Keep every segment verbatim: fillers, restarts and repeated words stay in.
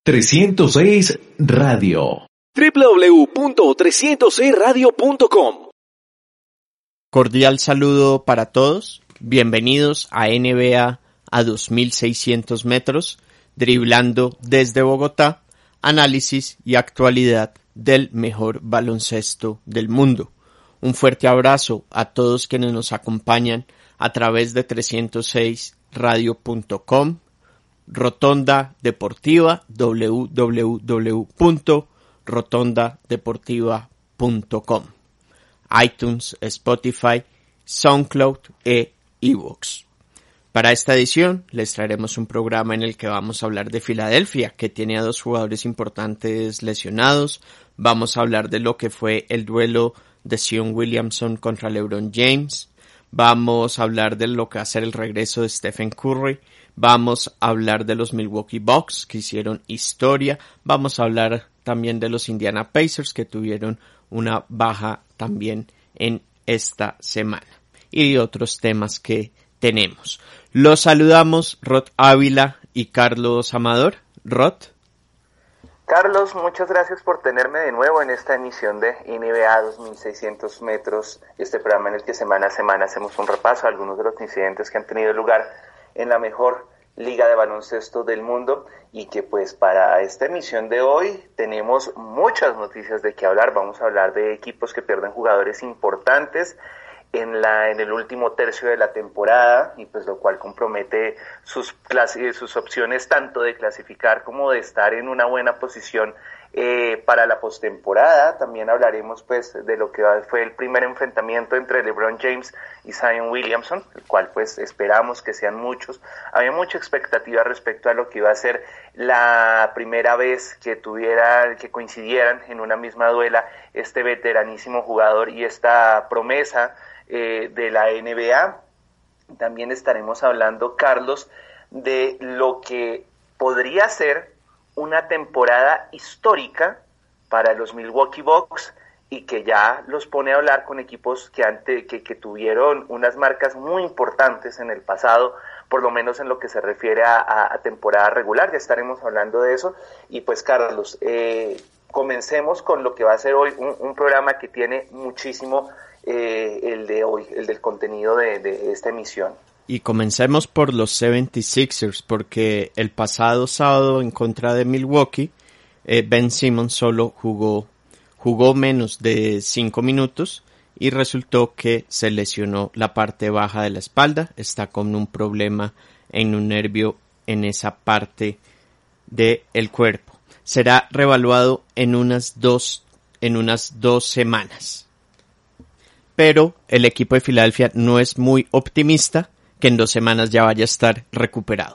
trescientos seis Radio. doble u doble u doble u punto trescientos seis radio punto com. Cordial saludo para todos. Bienvenidos a N B A a dos mil seiscientos metros, driblando desde Bogotá, análisis y actualidad del mejor baloncesto del mundo. Un fuerte abrazo a todos quienes nos acompañan a través de trescientos seis radio punto com, Rotonda Deportiva, doble u doble u doble u punto rotonda deportiva punto com, iTunes, Spotify, SoundCloud e iVoox. Para esta edición les traeremos un programa en el que vamos a hablar de Filadelfia, que tiene a dos jugadores importantes lesionados. Vamos a hablar de lo que fue el duelo de Zion Williamson contra LeBron James. Vamos a hablar de lo que va a ser el regreso de Stephen Curry. Vamos a hablar de los Milwaukee Bucks, que hicieron historia. Vamos a hablar también de los Indiana Pacers, que tuvieron una baja también en esta semana. Y de otros temas que tenemos. Los saludamos Rod Ávila y Carlos Amador. Rod. Carlos, muchas gracias por tenerme de nuevo en esta emisión de N B A dos mil seiscientos metros, este programa en el que semana a semana hacemos un repaso a algunos de los incidentes que han tenido lugar en la mejor liga de baloncesto del mundo, y que pues para esta emisión de hoy tenemos muchas noticias de qué hablar. Vamos a hablar de equipos que pierden jugadores importantes en la en el último tercio de la temporada, y pues lo cual compromete sus clase, sus opciones tanto de clasificar como de estar en una buena posición eh, para la postemporada. También hablaremos pues de lo que fue el primer enfrentamiento entre LeBron James y Zion Williamson, el cual pues esperamos que sean muchos. Había mucha expectativa respecto a lo que iba a ser la primera vez que tuviera, que coincidieran en una misma duela este veteranísimo jugador y esta promesa Eh, de la N B A. También estaremos hablando, Carlos, de lo que podría ser una temporada histórica para los Milwaukee Bucks, y que ya los pone a hablar con equipos que, ante, que, que tuvieron unas marcas muy importantes en el pasado, por lo menos en lo que se refiere a, a, a temporada regular. Ya estaremos hablando de eso. Y pues, Carlos, eh, comencemos con lo que va a ser hoy un, un programa que tiene muchísimo Eh, el de hoy, el del contenido de, de esta emisión. Y comencemos por los setenta y sixers, porque el pasado sábado en contra de Milwaukee, eh, Ben Simmons solo jugó, jugó menos de cinco minutos y resultó que se lesionó la parte baja de la espalda. Está con un problema en un nervio en esa parte del cuerpo. Será reevaluado en unas dos, en unas dos semanas. Pero el equipo de Filadelfia no es muy optimista que en dos semanas ya vaya a estar recuperado.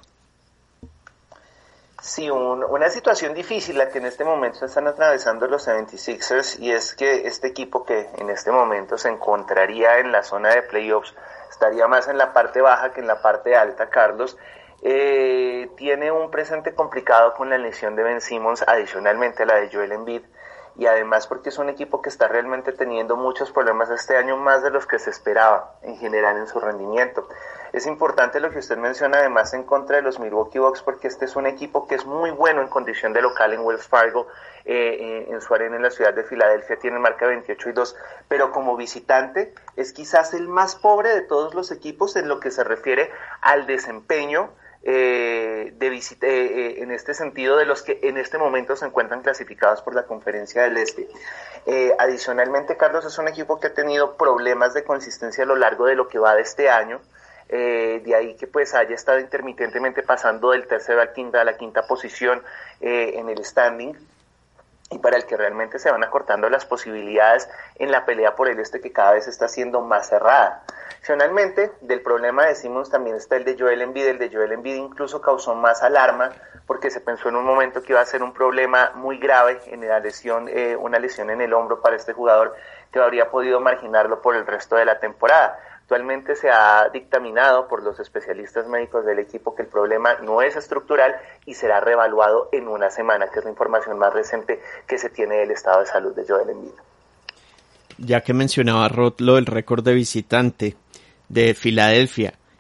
Sí, un, una situación difícil la que en este momento están atravesando los setenta y sixers, y es que este equipo, que en este momento se encontraría en la zona de playoffs, estaría más en la parte baja que en la parte alta, Carlos, eh, tiene un presente complicado con la lesión de Ben Simmons, adicionalmente a la de Joel Embiid. Y además porque es un equipo que está realmente teniendo muchos problemas este año, más de los que se esperaba en general en su rendimiento. Es importante lo que usted menciona además en contra de los Milwaukee Bucks, porque este es un equipo que es muy bueno en condición de local en Wells Fargo, eh, en su arena en la ciudad de Filadelfia, tiene marca veintiocho y dos, pero como visitante es quizás el más pobre de todos los equipos en lo que se refiere al desempeño Eh, de visita, eh, en este sentido, de los que en este momento se encuentran clasificados por la Conferencia del Este. Eh, adicionalmente, Carlos, es un equipo que ha tenido problemas de consistencia a lo largo de lo que va de este año, eh, de ahí que pues haya estado intermitentemente pasando del tercero al quinta, a la quinta posición eh, en el standing, y para el que realmente se van acortando las posibilidades en la pelea por el este, que cada vez está siendo más cerrada. Adicionalmente, del problema de Simmons también está el de Joel Embiid. El de Joel Embiid incluso causó más alarma, porque se pensó en un momento que iba a ser un problema muy grave en la lesión, eh, una lesión en el hombro para este jugador, que habría podido marginarlo por el resto de la temporada. Actualmente se ha dictaminado por los especialistas médicos del equipo que el problema no es estructural y será reevaluado en una semana, que es la información más reciente que se tiene del estado de salud de Joel Embiid. Ya que mencionaba Rod lo del récord de visitante de Filadelfia,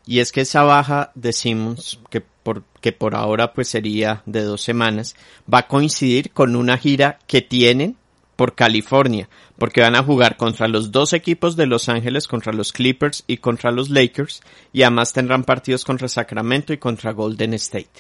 y es que esa baja de Simmons, que por, que por ahora pues sería de dos semanas, va a coincidir con una gira que tienen por California, porque van a jugar contra los dos equipos de Los Ángeles, contra los Clippers y contra los Lakers, y además tendrán partidos contra Sacramento y contra Golden State.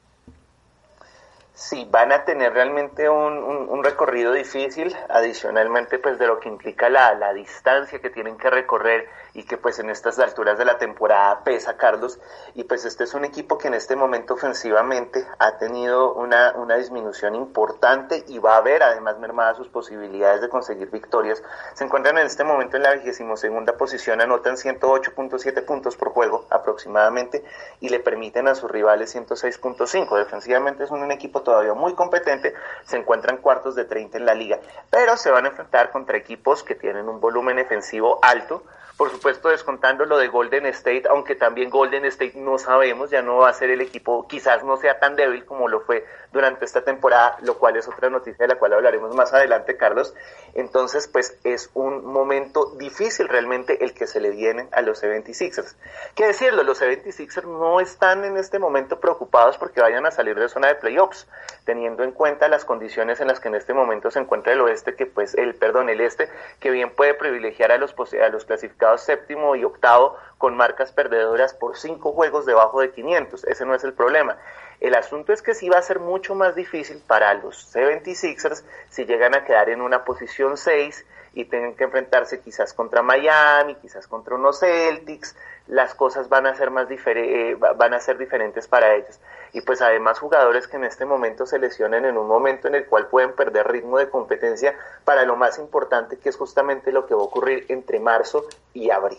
Sí, van a tener realmente un, un, un recorrido difícil, adicionalmente pues de lo que implica la, la distancia que tienen que recorrer y que pues en estas alturas de la temporada pesa, Carlos, y pues este es un equipo que en este momento ofensivamente ha tenido una, una disminución importante y va a ver además mermadas sus posibilidades de conseguir victorias. Se encuentran en este momento en la vigésima segunda posición, anotan ciento ocho punto siete puntos por juego aproximadamente y le permiten a sus rivales ciento seis punto cinco. Defensivamente es un, un equipo todavía muy competente, se encuentran cuartos de treinta en la liga, pero se van a enfrentar contra equipos que tienen un volumen defensivo alto, por supuesto descontando lo de Golden State, aunque también Golden State no sabemos, ya no va a ser el equipo, quizás no sea tan débil como lo fue durante esta temporada, lo cual es otra noticia de la cual hablaremos más adelante, Carlos. Entonces pues es un momento difícil realmente el que se le viene a los setenta y seis ers. ¿Qué decirlo? Los setenta y seis ers no están en este momento preocupados porque vayan a salir de zona de playoffs, teniendo en cuenta las condiciones en las que en este momento se encuentra el oeste, que pues el perdón, el este, que bien puede privilegiar a los a los clasificados séptimo y octavo con marcas perdedoras por cinco juegos debajo de quinientos. Ese no es el problema. El asunto es que sí va a ser mucho más difícil para los setenta y seis ers si llegan a quedar en una posición seis y tienen que enfrentarse quizás contra Miami, quizás contra unos Celtics. Las cosas van a ser más difer- eh, van a ser diferentes para ellos. Y pues además jugadores que en este momento se lesionen en un momento en el cual pueden perder ritmo de competencia para lo más importante, que es justamente lo que va a ocurrir entre marzo y abril.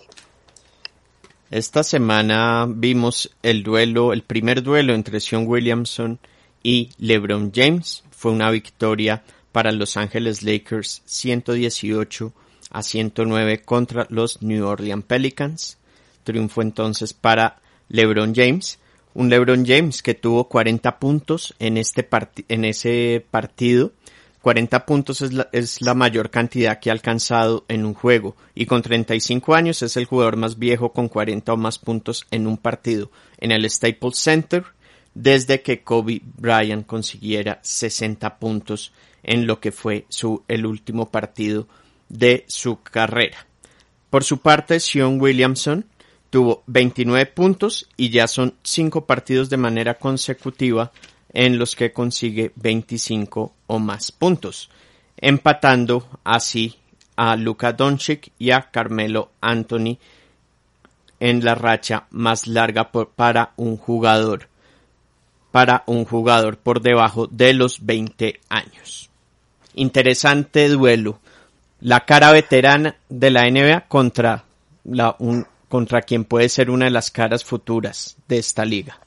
Esta semana vimos el duelo, el primer duelo entre Zion Williamson y LeBron James. Fue una victoria para Los Ángeles Lakers ciento dieciocho a ciento nueve contra los New Orleans Pelicans. Triunfo entonces para LeBron James, un LeBron James que tuvo cuarenta puntos en este part- en ese partido. cuarenta puntos es la, es la mayor cantidad que ha alcanzado en un juego, y con treinta y cinco años es el jugador más viejo con cuarenta o más puntos en un partido en el Staples Center desde que Kobe Bryant consiguiera sesenta puntos en lo que fue su el último partido de su carrera. Por su parte, Zion Williamson tuvo veintinueve puntos y ya son cinco partidos de manera consecutiva en los que consigue veinticinco o más puntos, empatando así a Luka Doncic y a Carmelo Anthony en la racha más larga por, para un jugador para un jugador por debajo de los veinte años. Interesante duelo. La cara veterana de la N B A contra la un contra quien puede ser una de las caras futuras de esta liga.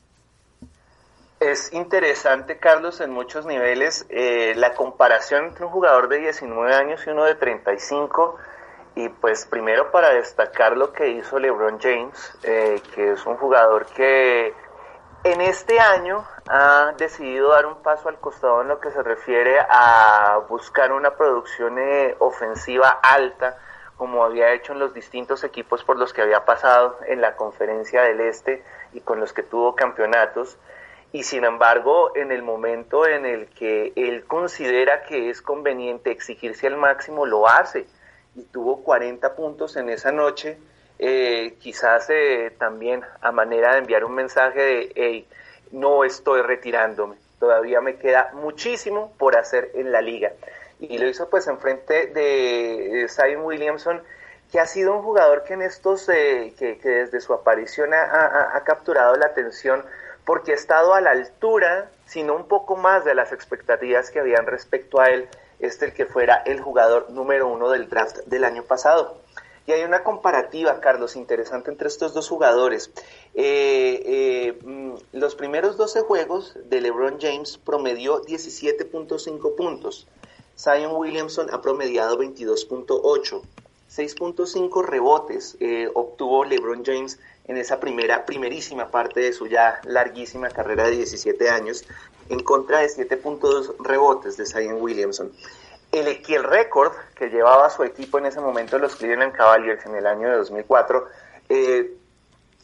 Es interesante, Carlos, en muchos niveles, eh, la comparación entre un jugador de diecinueve años y uno de treinta y cinco, y pues primero para destacar lo que hizo LeBron James, eh, que es un jugador que en este año ha decidido dar un paso al costado en lo que se refiere a buscar una producción eh, ofensiva alta, como había hecho en los distintos equipos por los que había pasado en la Conferencia del Este y con los que tuvo campeonatos. Y sin embargo, en el momento en el que él considera que es conveniente exigirse al máximo, lo hace. Y tuvo cuarenta puntos en esa noche, eh, quizás eh, también a manera de enviar un mensaje de, hey, no estoy retirándome, todavía me queda muchísimo por hacer en la liga. Y lo hizo pues enfrente de Zion Williamson, que ha sido un jugador que en estos, eh, que, que desde su aparición ha, ha, ha capturado la atención, porque ha estado a la altura, sino un poco más de las expectativas que habían respecto a él, este el que fuera el jugador número uno del draft del año pasado. Y hay una comparativa, Carlos, interesante entre estos dos jugadores. Eh, eh, los primeros doce juegos de LeBron James promedió diecisiete punto cinco puntos. Zion Williamson ha promediado veintidós punto ocho. seis punto cinco rebotes eh, obtuvo LeBron James en esa primera, primerísima parte de su ya larguísima carrera de diecisiete años, en contra de siete punto dos rebotes de Zion Williamson. El, el récord que llevaba su equipo en ese momento, los Cleveland Cavaliers, en el año de dos mil cuatro, eh,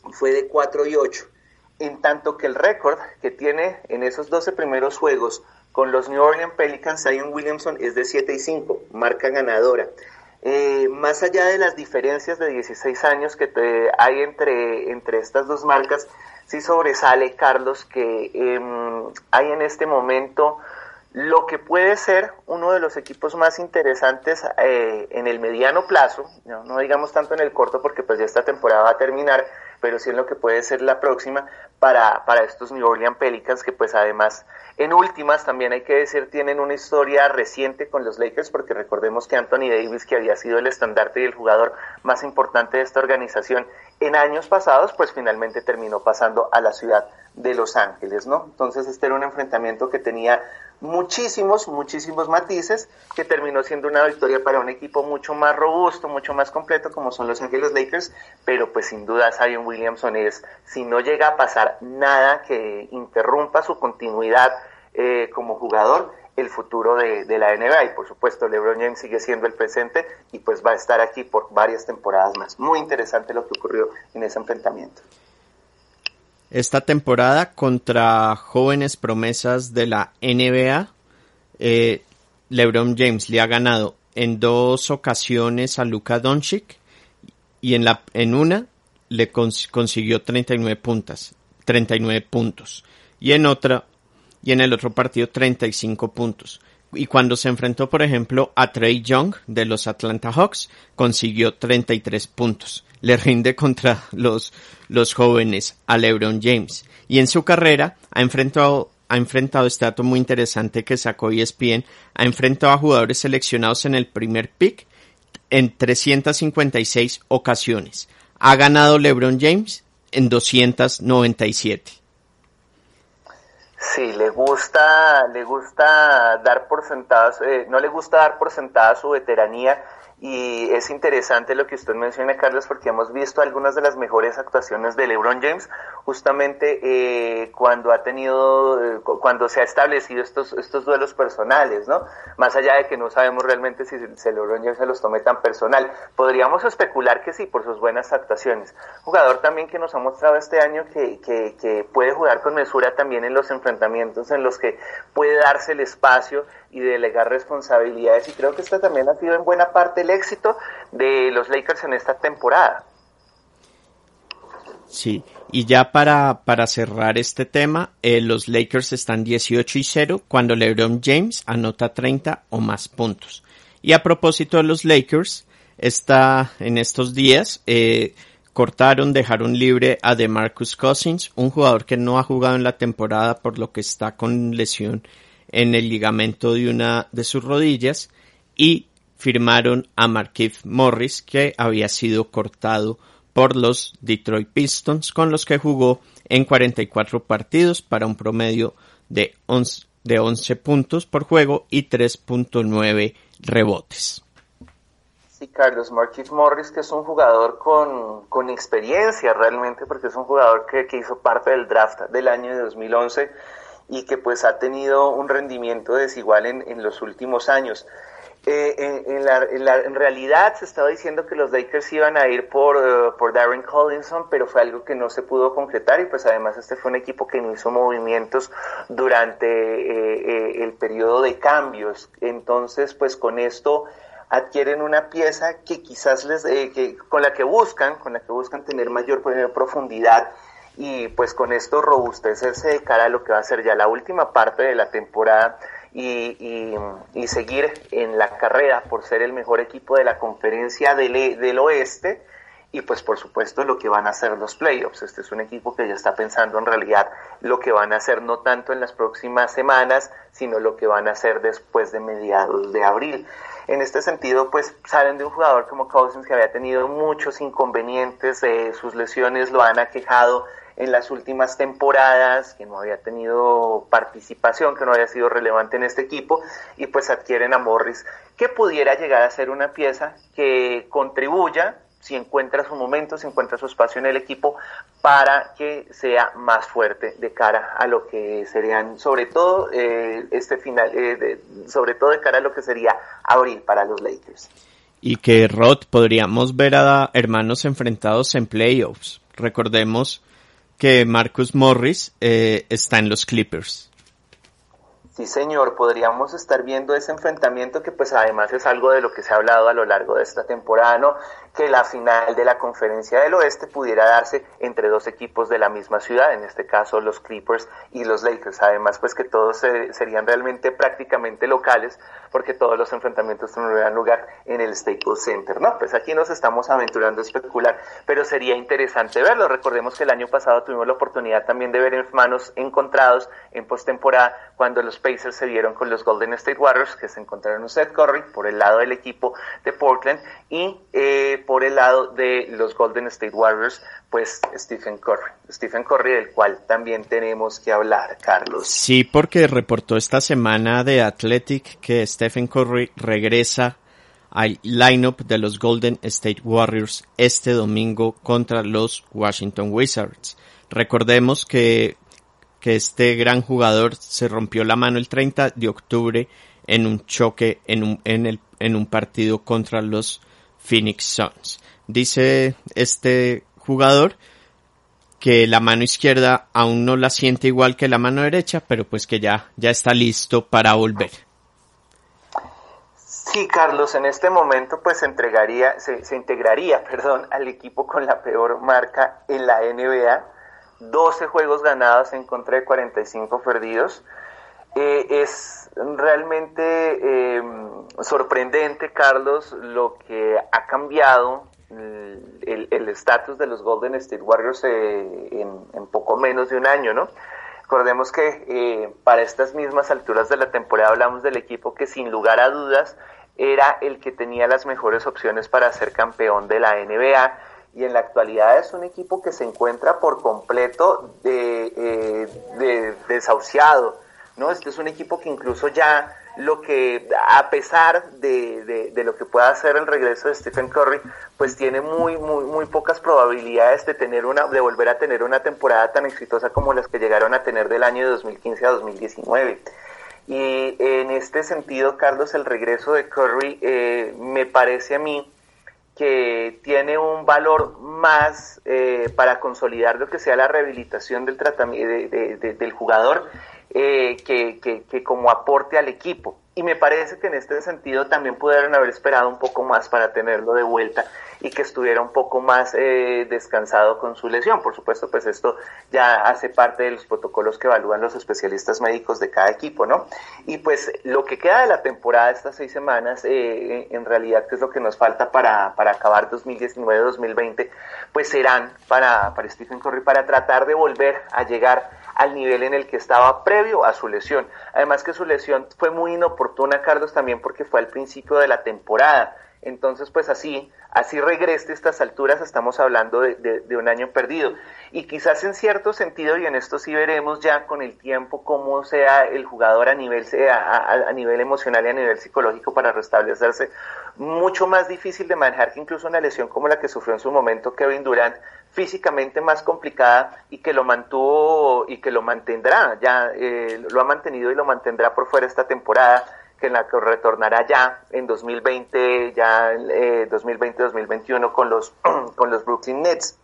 fue de cuatro y ocho, en tanto que el récord que tiene en esos doce primeros juegos con los New Orleans Pelicans, Zion Williamson, es de siete y cinco, marca ganadora. Eh, más allá de las diferencias de dieciséis años que te, hay entre, entre estas dos marcas, sí sobresale, Carlos, que eh, hay en este momento lo que puede ser uno de los equipos más interesantes eh, en el mediano plazo, no, no digamos tanto en el corto porque pues ya esta temporada va a terminar, pero sí en lo que puede ser la próxima para, para estos New Orleans Pelicans, que pues además en últimas también hay que decir tienen una historia reciente con los Lakers, porque recordemos que Anthony Davis, que había sido el estandarte y el jugador más importante de esta organización en años pasados, pues finalmente terminó pasando a la ciudad de Los Ángeles, ¿no? Entonces este era un enfrentamiento que tenía muchísimos, muchísimos matices, que terminó siendo una victoria para un equipo mucho más robusto, mucho más completo como son Los Ángeles Lakers, pero pues sin duda Zion Williamson es, si no llega a pasar nada que interrumpa su continuidad eh, como jugador, el futuro de, de la N B A, y por supuesto LeBron James sigue siendo el presente y pues va a estar aquí por varias temporadas más. Muy interesante lo que ocurrió en ese enfrentamiento. Esta temporada contra jóvenes promesas de la N B A, eh, LeBron James le ha ganado en dos ocasiones a Luka Doncic y en la en una le cons- consiguió treinta y nueve puntos, treinta y nueve puntos y en otra y en el otro partido treinta y cinco puntos. Y cuando se enfrentó, por ejemplo, a Trae Young de los Atlanta Hawks, consiguió treinta y tres puntos. Le rinde contra los, los jóvenes a LeBron James. Y en su carrera ha enfrentado, ha enfrentado este dato muy interesante que sacó E S P N, ha enfrentado a jugadores seleccionados en el primer pick en trescientas cincuenta y seis ocasiones. Ha ganado LeBron James en doscientas noventa y siete. Sí, le gusta, le gusta dar por sentada, eh, no le gusta dar por sentada su veteranía, y es interesante lo que usted menciona, Carlos, porque hemos visto algunas de las mejores actuaciones de LeBron James justamente eh, cuando ha tenido, eh, cuando se ha establecido estos estos duelos personales, ¿no? Más allá de que no sabemos realmente si, si LeBron James se los tome tan personal, podríamos especular que sí, por sus buenas actuaciones. Jugador también que nos ha mostrado este año que, que, que puede jugar con mesura también en los enfrentamientos en los que puede darse el espacio y delegar responsabilidades, y creo que esta también ha sido en buena parte el éxito de los Lakers en esta temporada. Sí, y ya para, para cerrar este tema, eh, los Lakers están dieciocho y cero cuando LeBron James anota treinta o más puntos. Y a propósito de los Lakers, está en estos días eh, cortaron, dejaron libre a DeMarcus Cousins, un jugador que no ha jugado en la temporada por lo que está con lesión en el ligamento de una de sus rodillas, y firmaron a Markieff Morris, que había sido cortado por los Detroit Pistons, con los que jugó en cuarenta y cuatro partidos para un promedio de once, de once puntos por juego y tres punto nueve rebotes. Sí, Carlos, Markieff Morris, que es un jugador con, con experiencia realmente, porque es un jugador que, que hizo parte del draft del año de dos mil once y que pues ha tenido un rendimiento desigual en, en los últimos años. Eh, en, en, la, en, la, en realidad se estaba diciendo que los Lakers iban a ir por, uh, por Darren Collison, pero fue algo que no se pudo concretar, y pues además este fue un equipo que no hizo movimientos durante eh, eh, el periodo de cambios. Entonces pues con esto adquieren una pieza que quizás les eh, que con la que buscan con la que buscan tener mayor profundidad, y pues con esto robustecerse de cara a lo que va a ser ya la última parte de la temporada y, y, y seguir en la carrera por ser el mejor equipo de la conferencia del, del oeste, y pues por supuesto lo que van a hacer los playoffs. Este es un equipo que ya está pensando en realidad lo que van a hacer no tanto en las próximas semanas, sino lo que van a hacer después de mediados de abril. En este sentido, pues salen de un jugador como Cousins, que había tenido muchos inconvenientes, eh, sus lesiones lo han aquejado en las últimas temporadas, que no había tenido participación, que no había sido relevante en este equipo, y pues adquieren a Morris, que pudiera llegar a ser una pieza que contribuya, si encuentra su momento, si encuentra su espacio en el equipo, para que sea más fuerte de cara a lo que serían, sobre todo eh, este final, eh, de, sobre todo de cara a lo que sería abril para los Lakers. Y que, Rod, podríamos ver a hermanos enfrentados en playoffs, Recordemos que Marcus Morris eh, está en los Clippers. Sí, señor, podríamos estar viendo ese enfrentamiento que pues además es algo de lo que se ha hablado a lo largo de esta temporada, ¿no? Que la final de la Conferencia del Oeste pudiera darse entre dos equipos de la misma ciudad, en este caso los Clippers y los Lakers. Además, pues que todos eh, serían realmente prácticamente locales, porque todos los enfrentamientos tendrían lugar en el Staples Center, ¿no? Pues aquí nos estamos aventurando a especular, pero sería interesante verlo. Recordemos que el año pasado tuvimos la oportunidad también de ver hermanos encontrados en postemporada cuando los Pacers se dieron con los Golden State Warriors, que se encontraron un Seth Curry por el lado del equipo de Portland y eh, por el lado de los Golden State Warriors, pues Stephen Curry. Stephen Curry, del cual también tenemos que hablar, Carlos. Sí, porque reportó esta semana de Athletic que Stephen Curry regresa al lineup de los Golden State Warriors este domingo contra los Washington Wizards. Recordemos que que este gran jugador se rompió la mano el treinta de octubre en un choque en un, en el, en un partido contra los Phoenix Suns. Dice este jugador que la mano izquierda aún no la siente igual que la mano derecha, pero pues que ya, ya está listo para volver. Sí, Carlos, en este momento pues se entregaría, se, se integraría, perdón, al equipo con la peor marca en la N B A. doce juegos ganados en contra de cuarenta y cinco perdidos. Eh, es realmente eh, sorprendente, Carlos, lo que ha cambiado el estatus de los Golden State Warriors eh, en, en poco menos de un año, ¿no? Recordemos que eh, para estas mismas alturas de la temporada hablamos del equipo que sin lugar a dudas era el que tenía las mejores opciones para ser campeón de la N B A. Y en la actualidad es un equipo que se encuentra por completo de, eh, de, desahuciado, ¿no? Este es un equipo que incluso ya lo que, a pesar de, de, de lo que pueda hacer el regreso de Stephen Curry, pues tiene muy, muy, muy pocas probabilidades de tener una, de volver a tener una temporada tan exitosa como las que llegaron a tener del año de dos mil quince a dos mil diecinueve. Y en este sentido, Carlos, el regreso de Curry eh, me parece a mí que tiene un valor más eh, para consolidar lo que sea la rehabilitación del tratamiento de, de, de, del jugador eh, que, que, que como aporte al equipo. Y me parece que en este sentido también pudieron haber esperado un poco más para tenerlo de vuelta y que estuviera un poco más eh, descansado con su lesión. Por supuesto, pues esto ya hace parte de los protocolos que evalúan los especialistas médicos de cada equipo, ¿no? Y pues lo que queda de la temporada, estas seis semanas, eh, en realidad, que es lo que nos falta para, para acabar dos mil diecinueve dos mil veinte, pues serán para, para Stephen Curry para tratar de volver a llegar al nivel en el que estaba previo a su lesión. Además que su lesión fue muy inoportuna, Carlos, también porque fue al principio de la temporada. Entonces, pues así, así regrese a estas alturas, estamos hablando de, de, de un año perdido. Y quizás en cierto sentido, y en esto sí veremos ya con el tiempo cómo sea el jugador a nivel, a, a, a nivel emocional y a nivel psicológico para restablecerse, mucho más difícil de manejar que incluso una lesión como la que sufrió en su momento Kevin Durant, físicamente más complicada y que lo mantuvo y que lo mantendrá, ya eh, lo ha mantenido y lo mantendrá por fuera esta temporada, que en la que retornará ya en dos mil veinte, ya eh, dos mil veinte dos mil veintiuno con los con los Brooklyn Nets.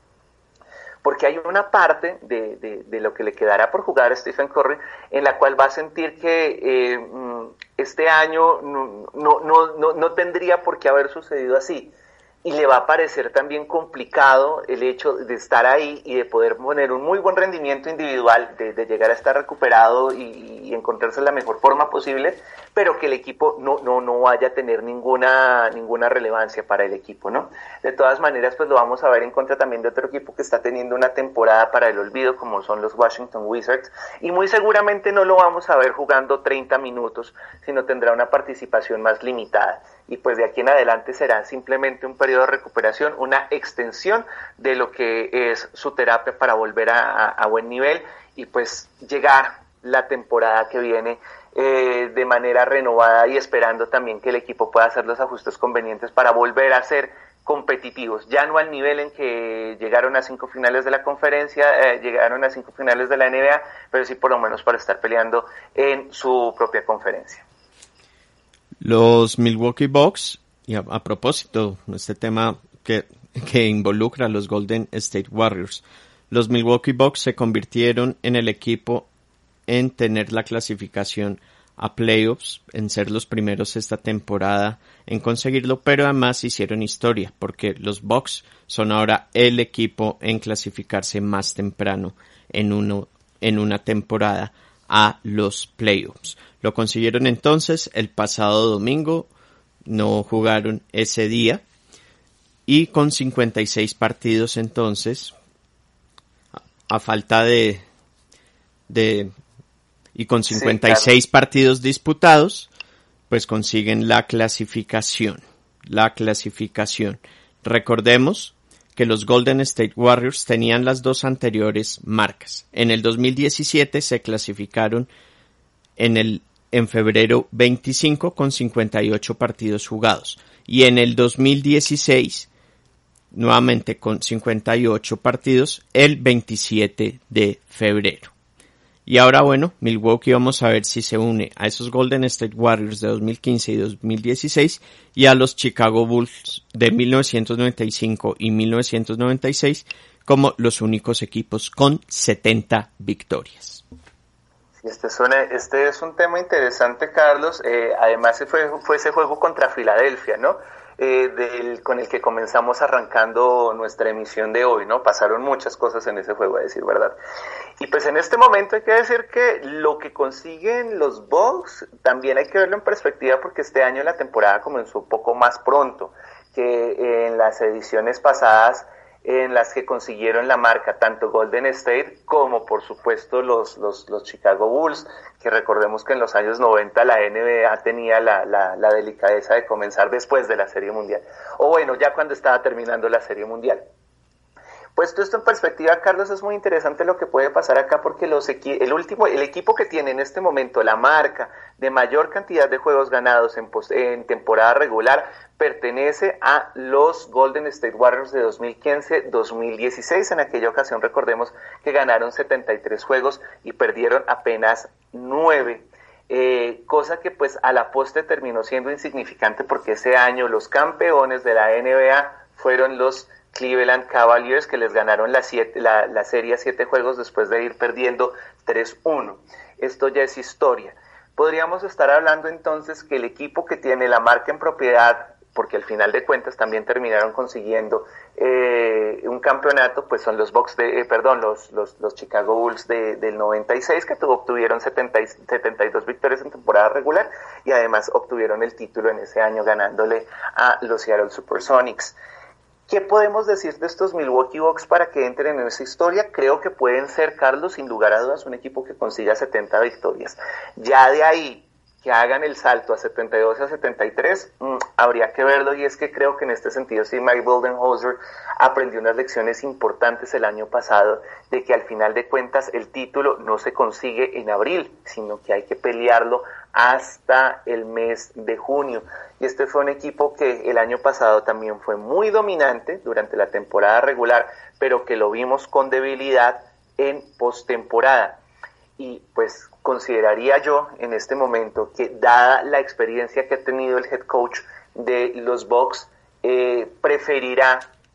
Porque hay una parte de, de, de lo que le quedará por jugar a Stephen Curry en la cual va a sentir que eh, este año no, no, no, no tendría por qué haber sucedido así. Y le va a parecer también complicado el hecho de estar ahí y de poder poner un muy buen rendimiento individual, de, de llegar a estar recuperado y, y encontrarse la mejor forma posible, pero que el equipo no, no, no vaya a tener ninguna, ninguna relevancia para el equipo, ¿no? De todas maneras, pues lo vamos a ver en contra también de otro equipo que está teniendo una temporada para el olvido, como son los Washington Wizards, y muy seguramente no lo vamos a ver jugando treinta minutos, sino tendrá una participación más limitada. Y pues de aquí en adelante será simplemente un periodo de recuperación, una extensión de lo que es su terapia para volver a, a, a buen nivel y pues llegar la temporada que viene eh, de manera renovada y esperando también que el equipo pueda hacer los ajustes convenientes para volver a ser competitivos, ya no al nivel en que llegaron a cinco finales de la conferencia, eh, llegaron a cinco finales de la N B A, pero sí por lo menos para estar peleando en su propia conferencia. Los Milwaukee Bucks, y a, a propósito, este tema que que involucra a los Golden State Warriors. Los Milwaukee Bucks se convirtieron en el equipo en tener la clasificación a playoffs, en ser los primeros esta temporada en conseguirlo, pero además hicieron historia porque los Bucks son ahora el equipo en clasificarse más temprano en uno en una temporada a los playoffs. Lo consiguieron entonces el pasado domingo, no jugaron ese día y con cincuenta y seis partidos entonces, a falta de, de y con cincuenta y seis sí, claro. partidos disputados, pues consiguen la clasificación, la clasificación. Recordemos que los Golden State Warriors tenían las dos anteriores marcas. En el dos mil diecisiete se clasificaron en el en febrero veinticinco con cincuenta y ocho partidos jugados y en el dos mil dieciséis nuevamente con cincuenta y ocho partidos el veintisiete de febrero. Y ahora bueno, Milwaukee vamos a ver si se une a esos Golden State Warriors de dos mil quince y dos mil dieciséis y a los Chicago Bulls de mil novecientos noventa y cinco y mil novecientos noventa y seis como los únicos equipos con setenta victorias. Este es, una, este es un tema interesante, Carlos. Eh, además fue, fue ese juego contra Filadelfia, ¿no? Eh, del, con el que comenzamos arrancando nuestra emisión de hoy, ¿no? Pasaron muchas cosas en ese juego, a decir verdad. Y pues en este momento hay que decir que lo que consiguen los Bucks también hay que verlo en perspectiva porque este año la temporada comenzó un poco más pronto que en las ediciones pasadas en las que consiguieron la marca tanto Golden State como por supuesto los, los, los Chicago Bulls, que recordemos que en los años noventa la N B A tenía la, la, la delicadeza de comenzar después de la Serie Mundial, o bueno, ya cuando estaba terminando la Serie Mundial. Puesto esto en perspectiva, Carlos, es muy interesante lo que puede pasar acá porque los equi- el último, el equipo que tiene en este momento la marca de mayor cantidad de juegos ganados en, pos- en temporada regular pertenece a los Golden State Warriors de dos mil quince dos mil dieciséis. En aquella ocasión recordemos que ganaron setenta y tres juegos y perdieron apenas nueve. Eh, cosa que pues a la postre terminó siendo insignificante porque ese año los campeones de la N B A fueron los Cleveland Cavaliers, que les ganaron la, siete, la, la serie a siete juegos después de ir perdiendo tres uno. Esto ya es historia. Podríamos estar hablando entonces que el equipo que tiene la marca en propiedad, porque al final de cuentas también terminaron consiguiendo eh, un campeonato, pues son los Bucks de, eh, perdón, los, los, los Chicago Bulls de, del noventa y seis, que tuvo, obtuvieron setenta, setenta y dos victorias en temporada regular y además obtuvieron el título en ese año ganándole a los Seattle Supersonics. ¿Qué podemos decir de estos Milwaukee Bucks para que entren en esa historia? Creo que pueden ser, Carlos, sin lugar a dudas, un equipo que consiga setenta victorias. Ya de ahí, que hagan el salto a setenta y dos a setenta y tres, mmm, habría que verlo, y es que creo que en este sentido sí Mike Budenholzer aprendió unas lecciones importantes el año pasado, de que al final de cuentas el título no se consigue en abril, sino que hay que pelearlo hasta el mes de junio. Y este fue un equipo que el año pasado también fue muy dominante durante la temporada regular, pero que lo vimos con debilidad en postemporada. Y pues consideraría yo en este momento que, dada la experiencia que ha tenido el head coach de los Bucks, eh, preferirá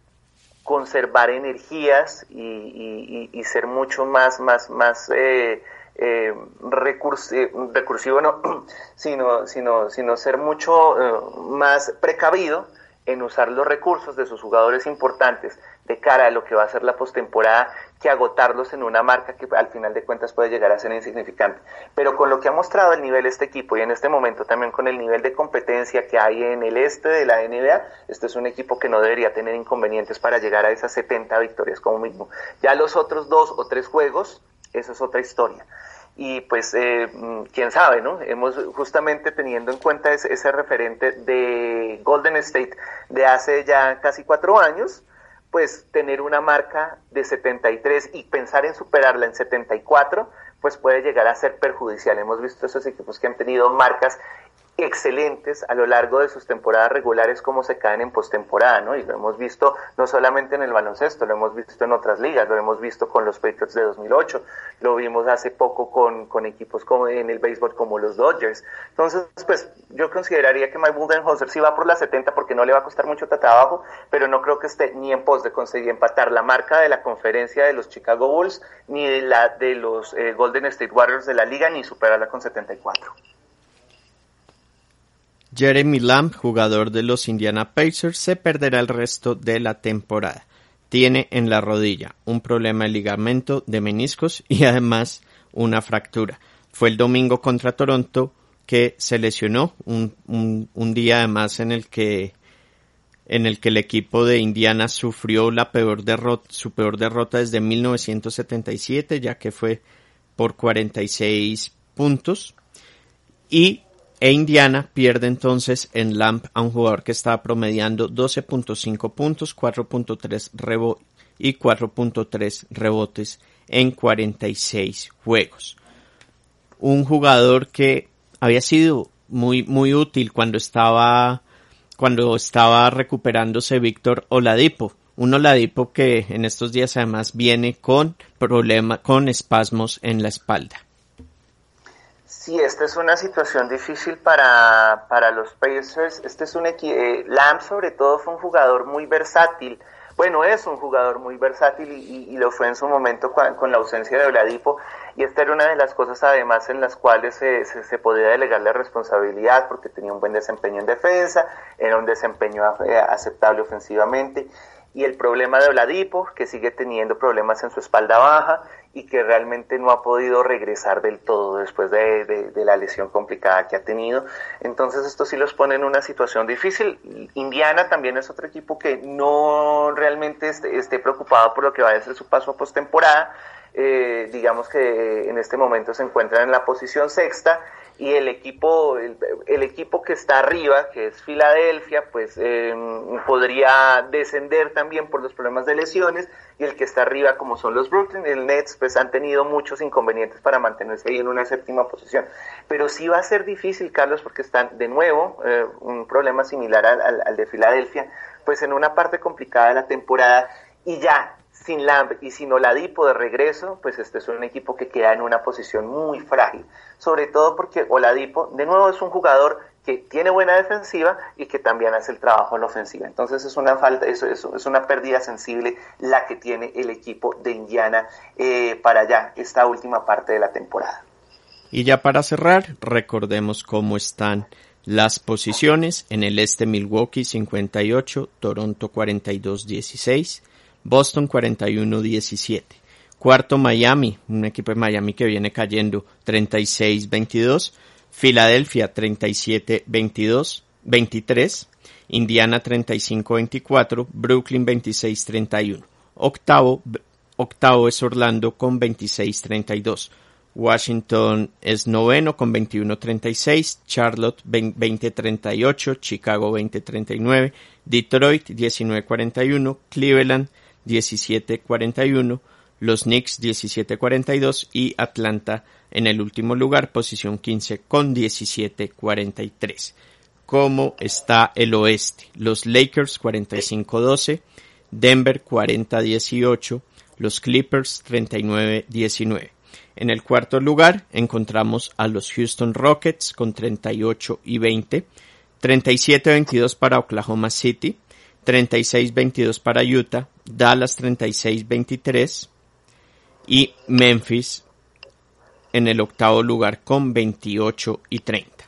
conservar energías y, y, y ser mucho más, más, más eh, eh, recursivo, recursivo no, sino, sino, sino ser mucho eh, más precavido en usar los recursos de sus jugadores importantes de cara a lo que va a ser la postemporada, que agotarlos en una marca que al final de cuentas puede llegar a ser insignificante. Pero con lo que ha mostrado el nivel de este equipo y en este momento también con el nivel de competencia que hay en el este de la N B A, este es un equipo que no debería tener inconvenientes para llegar a esas setenta victorias como mínimo. Ya los otros dos o tres juegos, eso es otra historia. Y pues, eh, quién sabe, ¿no? Hemos justamente teniendo en cuenta ese, ese referente de Golden State de hace ya casi cuatro años, pues tener una marca de setenta y tres y pensar en superarla en setenta y cuatro, pues puede llegar a ser perjudicial. Hemos visto esos equipos que han tenido marcas excelentes a lo largo de sus temporadas regulares como se caen en postemporada, ¿no? Y lo hemos visto no solamente en el baloncesto, lo hemos visto en otras ligas, lo hemos visto con los Patriots de dos mil ocho, lo vimos hace poco con, con equipos como en el béisbol como los Dodgers. Entonces, pues yo consideraría que Mike Budenholzer sí va por la setenta porque no le va a costar mucho trabajo, pero no creo que esté ni en pos de conseguir empatar la marca de la conferencia de los Chicago Bulls, ni de la de los eh, Golden State Warriors de la liga, ni superarla con setenta y cuatro. Jeremy Lamb, jugador de los Indiana Pacers, se perderá el resto de la temporada. Tiene en la rodilla un problema de ligamento de meniscos y además una fractura. Fue el domingo contra Toronto que se lesionó, un, un, un día además en el que en el que el equipo de Indiana sufrió la peor derrota, su peor derrota desde mil novecientos setenta y siete, ya que fue por cuarenta y seis puntos. Y E Indiana pierde entonces en Lamb a un jugador que estaba promediando doce punto cinco puntos, cuatro punto tres rebo- y cuatro punto tres rebotes en cuarenta y seis juegos. Un jugador que había sido muy muy útil cuando estaba cuando estaba recuperándose Víctor Oladipo. Un Oladipo que en estos días además viene con problema, con espasmos en la espalda. Sí, esta es una situación difícil para, para los Pacers. Este es un equi- eh, Lamb sobre todo fue un jugador muy versátil. Bueno, es un jugador muy versátil y, y, y lo fue en su momento con, con la ausencia de Oladipo. Y esta era una de las cosas además en las cuales se, se, se podía delegar la responsabilidad porque tenía un buen desempeño en defensa, era un desempeño eh, aceptable ofensivamente. Y el problema de Oladipo, que sigue teniendo problemas en su espalda baja y que realmente no ha podido regresar del todo después de, de, de la lesión complicada que ha tenido. Entonces esto sí los pone en una situación difícil. Indiana también es otro equipo que no realmente esté, esté preocupado por lo que va a ser su paso a postemporada. Eh, digamos que en este momento se encuentran en la posición sexta y el equipo el, el equipo que está arriba, que es Filadelfia, pues eh, podría descender también por los problemas de lesiones, y el que está arriba, como son los Brooklyn, el Nets, pues han tenido muchos inconvenientes para mantenerse ahí en una séptima posición. Pero sí va a ser difícil, Carlos, porque están de nuevo eh, un problema similar al, al, al de Filadelfia, pues en una parte complicada de la temporada, y ya sin Lamb y sin Oladipo de regreso, pues este es un equipo que queda en una posición muy frágil, sobre todo porque Oladipo, de nuevo, es un jugador que tiene buena defensiva y que también hace el trabajo en la ofensiva. Entonces es una falta, eso, eso es una pérdida sensible la que tiene el equipo de Indiana eh, para ya esta última parte de la temporada. Y ya para cerrar, recordemos cómo están las posiciones. En el este, Milwaukee cincuenta y ocho, Toronto cuarenta y dos dieciséis, Boston cuarenta y uno diecisiete. Cuarto, Miami, un equipo de Miami que viene cayendo, treinta y seis veintidós. Filadelfia treinta y siete veintidós, veintitrés. Indiana treinta y cinco veinticuatro. Brooklyn veintiséis treinta y uno. Octavo, octavo es Orlando con veintiséis treinta y dos. Washington es noveno con veintiuno treinta y seis. Charlotte veinte treinta y ocho. Chicago veinte treinta y nueve. Detroit diecinueve cuarenta y uno. Cleveland diecisiete cuarenta y uno, los Knicks diecisiete cuarenta y dos y Atlanta en el último lugar, posición quince con diecisiete cuarenta y tres. ¿Cómo está el oeste? Los Lakers cuarenta y cinco doce, Denver cuarenta dieciocho, los Clippers treinta y nueve diecinueve. En el cuarto lugar encontramos a los Houston Rockets con treinta y ocho y veinte, treinta y siete veintidós para Oklahoma City, treinta y seis veintidós para Utah, Dallas treinta y seis veintitrés y Memphis en el octavo lugar con veintiocho y treinta.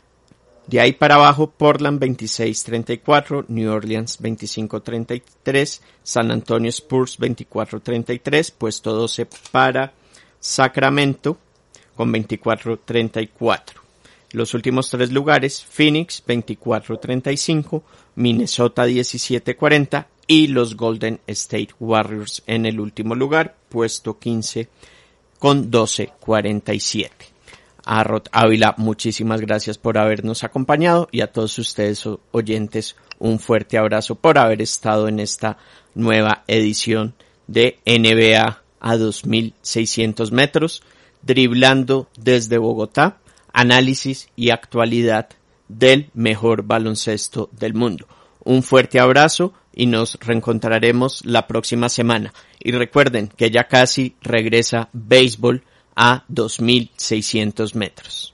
De ahí para abajo, Portland veintiséis treinta y cuatro, New Orleans veinticinco treinta y tres, San Antonio Spurs veinticuatro treinta y tres, puesto doce para Sacramento con veinticuatro treinta y cuatro. Los últimos tres lugares, Phoenix veinticuatro treinta y cinco, Minnesota diecisiete cuarenta y los Golden State Warriors en el último lugar, puesto quince con doce cuarenta y siete. A Rod Ávila, muchísimas gracias por habernos acompañado y a todos ustedes oyentes un fuerte abrazo por haber estado en esta nueva edición de N B A a dos mil seiscientos metros, driblando desde Bogotá. Análisis y actualidad del mejor baloncesto del mundo. Un fuerte abrazo y nos reencontraremos la próxima semana. Y recuerden que ya casi regresa béisbol a dos mil seiscientos metros.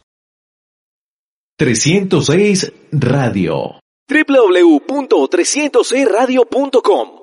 trescientos seis Radio. doble u doble u doble u punto trescientos c radio punto com